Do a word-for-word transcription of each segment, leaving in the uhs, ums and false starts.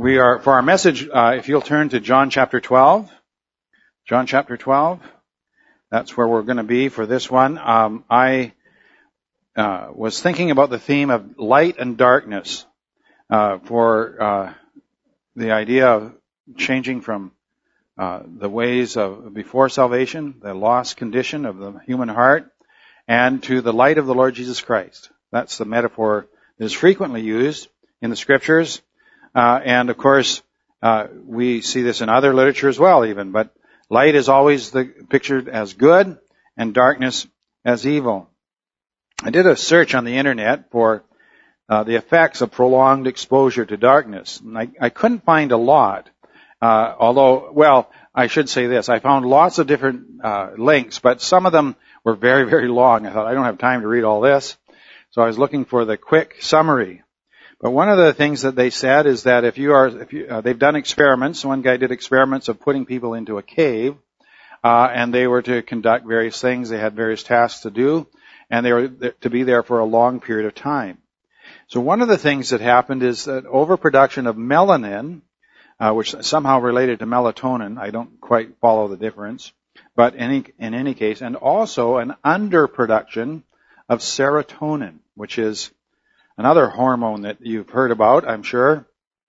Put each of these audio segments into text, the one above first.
We are, for our message, uh, if you'll turn to John chapter twelve. John chapter twelve. That's where we're going to be for this one. Um, I uh, was thinking about the theme of light and darkness uh, for uh, the idea of changing from uh, the ways of before salvation, the lost condition of the human heart, and to the light of the Lord Jesus Christ. That's the metaphor that is frequently used in the Scriptures. Uh, and of course, uh, we see this in other literature as well even, but light is always the, pictured as good and darkness as evil. I did a search on the internet for uh, the effects of prolonged exposure to darkness. And I, I couldn't find a lot, uh, although, well, I should say this. I found lots of different uh, links, but some of them were very, very long. I thought, I don't have time to read all this. So I was looking for the quick summary. But one of the things that they said is that if you are, if you, uh, they've done experiments. One guy did experiments of putting people into a cave, uh, and they were to conduct various things. They had various tasks to do, and they were to be there for a long period of time. So one of the things that happened is that overproduction of melanin, uh, which somehow related to melatonin. I don't quite follow the difference, but any, in any case, and also an underproduction of serotonin, which is another hormone that you've heard about, I'm sure.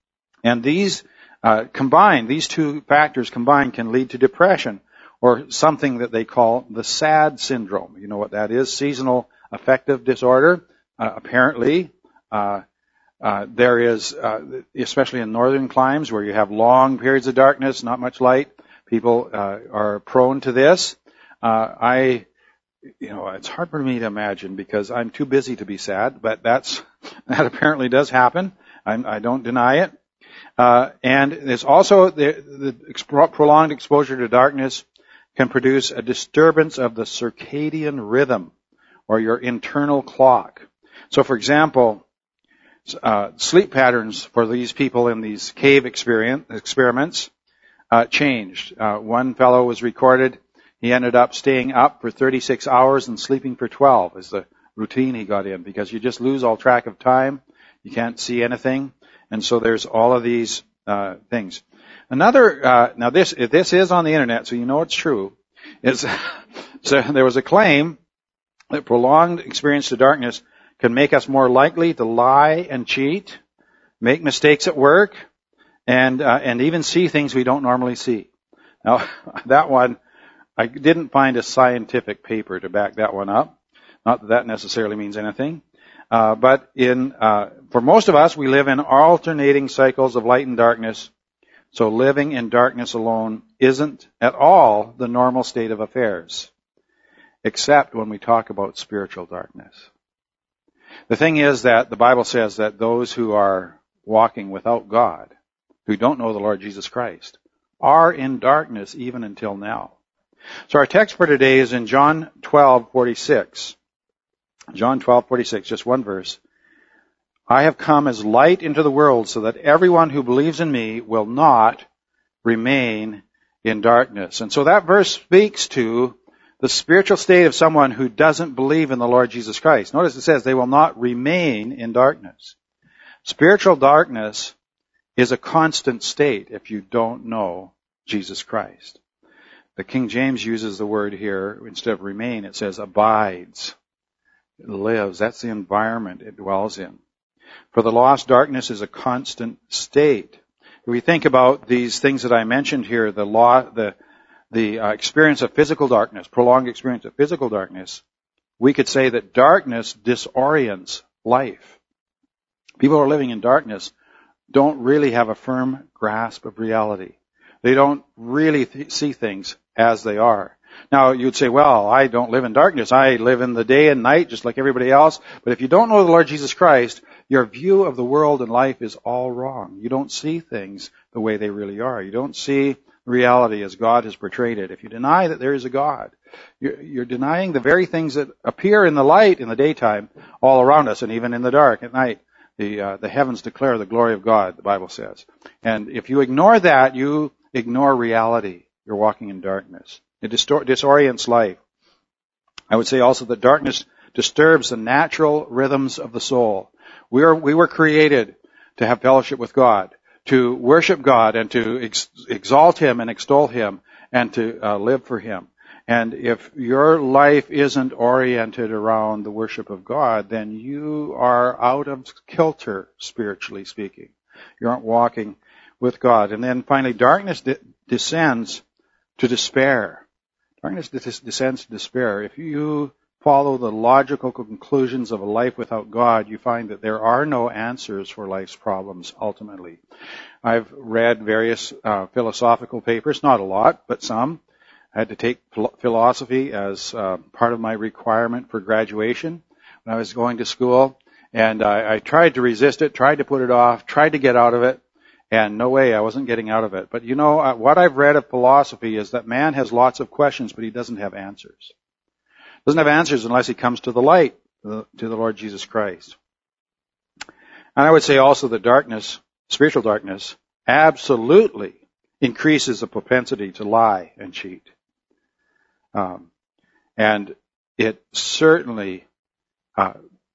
And these uh, combined, these two factors combined can lead to depression, or something that they call the SAD syndrome. You know what that is? Seasonal affective disorder. Uh, apparently, uh, uh, there is, uh, especially in northern climes where you have long periods of darkness, not much light, people uh, are prone to this. Uh, I You know, it's hard for me to imagine because I'm too busy to be sad, but that's, that apparently does happen. I'm, I don't deny it. Uh, and there's also the, the exp- prolonged exposure to darkness can produce a disturbance of the circadian rhythm or your internal clock. So for example, uh, sleep patterns for these people in these cave experience, experiments, uh, changed. Uh, one fellow was recorded. He ended up staying up for thirty-six hours and sleeping for twelve is the routine he got in, because you just lose all track of time. You can't see anything. And so there's all of these uh, things. Another, uh, now this, this is on the internet, so you know it's true. Is so there was a claim that prolonged experience to darkness can make us more likely to lie and cheat, make mistakes at work, and uh, and even see things we don't normally see. Now, that one, I didn't find a scientific paper to back that one up. Not that that necessarily means anything. Uh, but in, uh, for most of us, we live in alternating cycles of light and darkness. So living in darkness alone isn't at all the normal state of affairs, except when we talk about spiritual darkness. The thing is that the Bible says that those who are walking without God, who don't know the Lord Jesus Christ, are in darkness even until now. So our text for today is in John twelve forty-six. John twelve forty-six, just one verse. I have come as light into the world so that everyone who believes in me will not remain in darkness. And so that verse speaks to the spiritual state of someone who doesn't believe in the Lord Jesus Christ. Notice it says they will not remain in darkness. Spiritual darkness is a constant state if you don't know Jesus Christ. The King James uses the word here, instead of remain, it says abides. It lives. That's the environment it dwells in. For the lost, darkness is a constant state. If we think about these things that I mentioned here, the law, the, the uh, experience of physical darkness, prolonged experience of physical darkness, we could say that darkness disorients life. People who are living in darkness don't really have a firm grasp of reality. They don't really th- see things as they are. Now, you'd say, well, I don't live in darkness. I live in the day and night just like everybody else. But if you don't know the Lord Jesus Christ, your view of the world and life is all wrong. You don't see things the way they really are. You don't see reality as God has portrayed it. If you deny that there is a God, you're, you're denying the very things that appear in the light in the daytime all around us, and even in the dark at night. The, uh, the heavens declare the glory of God, the Bible says. And if you ignore that, you ignore reality. You're walking in darkness. It distor- disorients life. I would say also that darkness disturbs the natural rhythms of the soul. We are, we were created to have fellowship with God. to worship God and to ex- exalt Him and extol Him and to uh, live for Him. And if your life isn't oriented around the worship of God, then you are out of kilter, spiritually speaking. You aren't walking with God. And then finally, darkness de- descends to despair. Darkness de- descends to despair. If you follow the logical conclusions of a life without God, you find that there are no answers for life's problems ultimately. I've read various uh, philosophical papers, not a lot, but some. I had to take philosophy as uh, part of my requirement for graduation when I was going to school, and I, I tried to resist it, tried to put it off, tried to get out of it, and no way, I wasn't getting out of it. But you know, uh, what I've read of philosophy is that man has lots of questions, but he doesn't have answers. Doesn't have answers unless he comes to the light, to the Lord Jesus Christ. And I would say also that darkness, spiritual darkness, absolutely increases the propensity to lie and cheat. Um, and it certainly uh,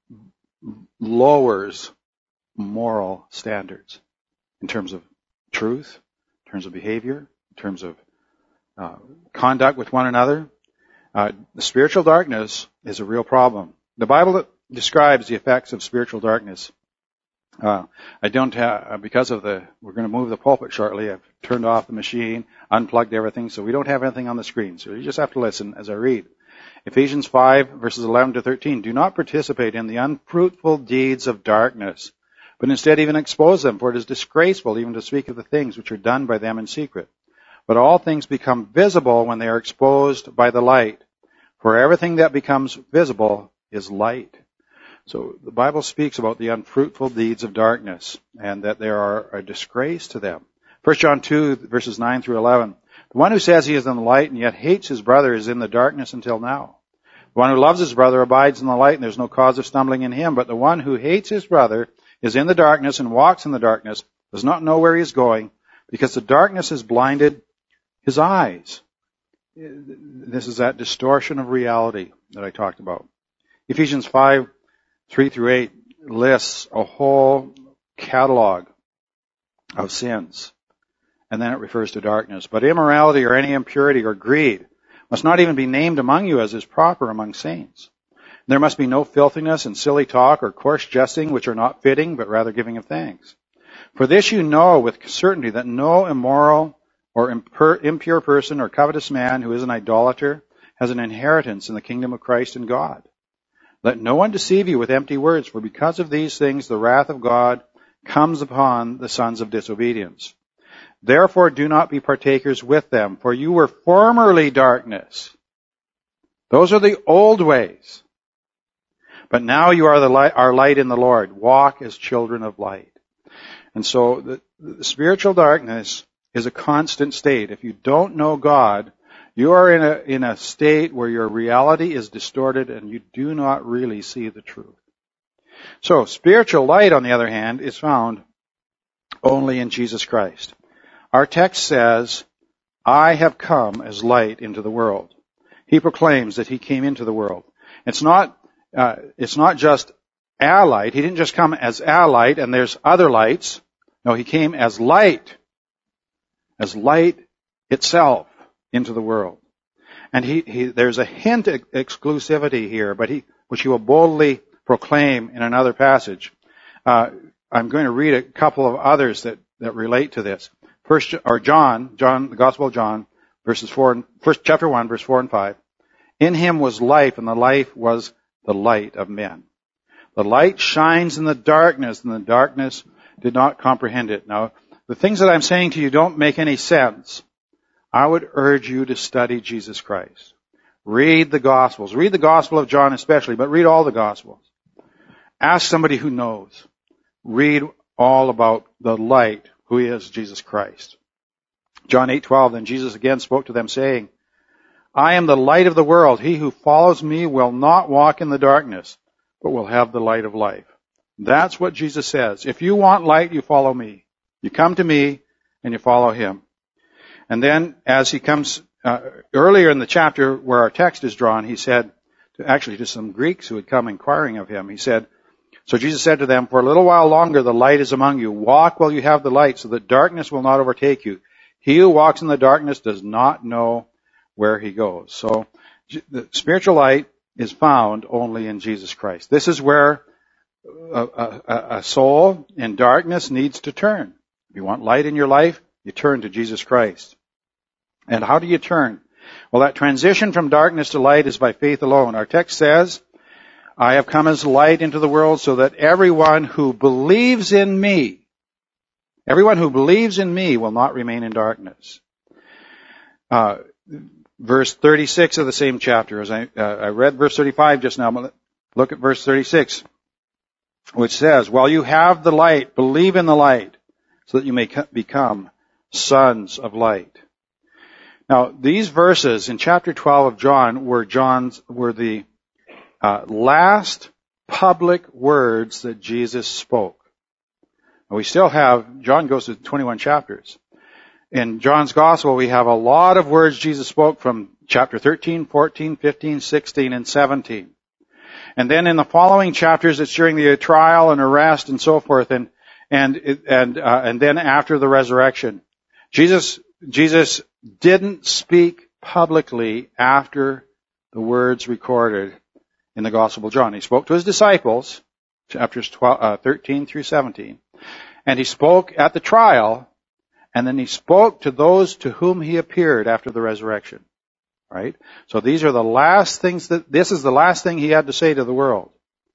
lowers moral standards in terms of truth, in terms of behavior, in terms of uh, conduct with one another. Uh, the spiritual darkness is a real problem. The Bible describes the effects of spiritual darkness. Uh, I don't have, because of the, we're going to move the pulpit shortly. I've turned off the machine, unplugged everything, so we don't have anything on the screen. So you just have to listen as I read. Ephesians five, verses eleven to thirteen. Do not participate in the unfruitful deeds of darkness, but instead even expose them, for it is disgraceful even to speak of the things which are done by them in secret. But all things become visible when they are exposed by the light. For everything that becomes visible is light. So the Bible speaks about the unfruitful deeds of darkness and that they are a disgrace to them. First John two, verses nine through eleven. The one who says he is in the light and yet hates his brother is in the darkness until now. The one who loves his brother abides in the light, and there's no cause of stumbling in him. But the one who hates his brother is in the darkness and walks in the darkness, does not know where he is going, because the darkness has blinded his eyes. This is that distortion of reality that I talked about. Ephesians five, three through eight lists a whole catalog of sins. And then it refers to darkness. But immorality or any impurity or greed must not even be named among you as is proper among saints. There must be no filthiness and silly talk or coarse jesting, which are not fitting, but rather giving of thanks. For this you know with certainty, that no immoral or impure person or covetous man who is an idolater has an inheritance in the kingdom of Christ and God. Let no one deceive you with empty words, for because of these things the wrath of God comes upon the sons of disobedience. Therefore do not be partakers with them, for you were formerly darkness. Those are the old ways. But now you are the light, our light in the Lord. Walk as children of light. And so the, the spiritual darkness is a constant state. If you don't know God, you are in a, in a state where your reality is distorted and you do not really see the truth. So spiritual light, on the other hand, is found only in Jesus Christ. Our text says, I have come as light into the world. He proclaims that he came into the world. It's not, uh, it's not just a light. He didn't just come as a light and there's other lights. No, he came as light, as light itself into the world. And he, he there's a hint of exclusivity here, but he, which he will boldly proclaim in another passage. Uh, I'm going to read a couple of others that, that relate to this. First, or John, John, the Gospel of John, verses four and, first chapter one, verse four and five. In him was life, and the life was the light of men. The light shines in the darkness, and the darkness did not comprehend it. Now, the things that I'm saying to you don't make any sense. I would urge you to study Jesus Christ. Read the Gospels. Read the Gospel of John especially, but read all the Gospels. Ask somebody who knows. Read all about the light, who is Jesus Christ. John eight twelve, then Jesus again spoke to them, saying, I am the light of the world. He who follows me will not walk in the darkness, but will have the light of life. That's what Jesus says. If you want light, you follow me. You come to me and you follow him. And then as he comes, uh, earlier in the chapter where our text is drawn, he said, to, actually to some Greeks who had come inquiring of him, he said, So Jesus said to them, for a little while longer the light is among you. Walk while you have the light, so that darkness will not overtake you. He who walks in the darkness does not know where he goes. So the spiritual light is found only in Jesus Christ. This is where a, a, a soul in darkness needs to turn. If you want light in your life, you turn to Jesus Christ. And how do you turn? Well, that transition from darkness to light is by faith alone. Our text says, I have come as light into the world so that everyone who believes in me, everyone who believes in me will not remain in darkness. Uh, verse thirty-six of the same chapter, as I, uh, I read verse thirty-five just now, but look at verse thirty-six, which says, while you have the light, believe in the light, so that you may become sons of light. Now, these verses in chapter twelve of John were John's, were the uh, last public words that Jesus spoke. And we still have, John goes to twenty-one chapters. In John's gospel, we have a lot of words Jesus spoke from chapter thirteen, fourteen, fifteen, sixteen, and seventeen. And then in the following chapters, it's during the trial and arrest and so forth, and and and uh, and then after the resurrection. Jesus Jesus didn't speak publicly after the words recorded in the Gospel of John. He spoke to his disciples, chapters twelve, uh, thirteen through seventeen, and he spoke at the trial, and then he spoke to those to whom he appeared after the resurrection. Right? So these are the last things that, this is the last thing he had to say to the world.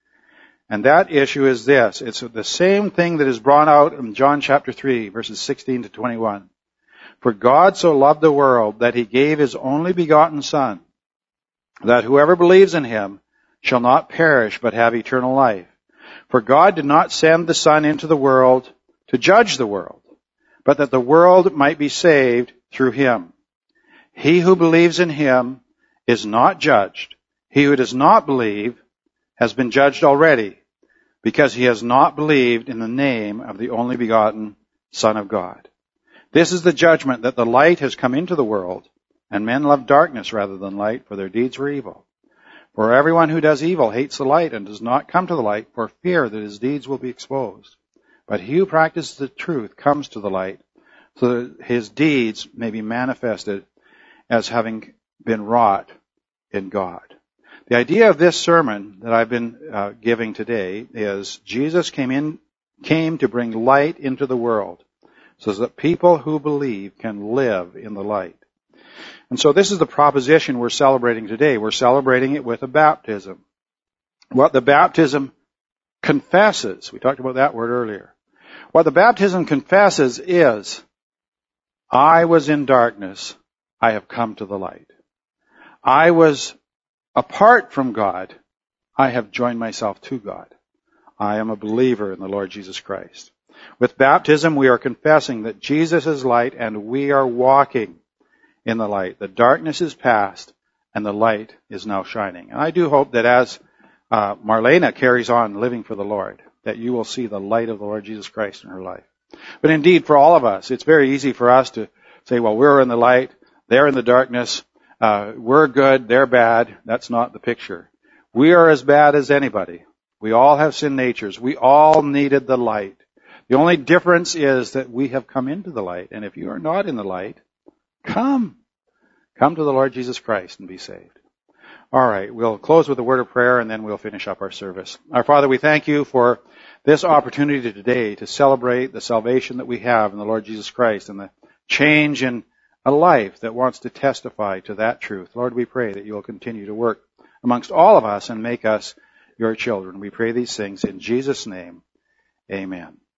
And that issue is this. It's the same thing that is brought out in John chapter three, verses sixteen to twenty-one. For God so loved the world that he gave his only begotten Son, that whoever believes in him shall not perish but have eternal life. For God did not send the Son into the world to judge the world, but that the world might be saved through him. He who believes in him is not judged. He who does not believe has been judged already, because he has not believed in the name of the only begotten Son of God. This is the judgment, that the light has come into the world, and men love darkness rather than light, for their deeds were evil. For everyone who does evil hates the light and does not come to the light for fear that his deeds will be exposed. But he who practices the truth comes to the light, so that his deeds may be manifested as having been wrought in God. The idea of this sermon that I've been uh, giving today is Jesus came in, came to bring light into the world, so that people who believe can live in the light. And so this is the proposition we're celebrating today. We're celebrating it with a baptism. What the baptism confesses, we talked about that word earlier. What the baptism confesses is, I was in darkness, I have come to the light. I was apart from God, I have joined myself to God. I am a believer in the Lord Jesus Christ. With baptism, we are confessing that Jesus is light and we are walking in the light. The darkness is past and the light is now shining. And I do hope that as uh, Marlena carries on living for the Lord, that you will see the light of the Lord Jesus Christ in her life. But indeed, for all of us, it's very easy for us to say, well, we're in the light, they're in the darkness, uh, we're good, they're bad. That's not the picture. We are as bad as anybody. We all have sin natures. We all needed the light. The only difference is that we have come into the light. And if you are not in the light, come. Come to the Lord Jesus Christ and be saved. All right, we'll close with a word of prayer and then we'll finish up our service. Our Father, we thank you for this opportunity today to celebrate the salvation that we have in the Lord Jesus Christ and the change in a life that wants to testify to that truth. Lord, we pray that you will continue to work amongst all of us and make us your children. We pray these things in Jesus' name. Amen.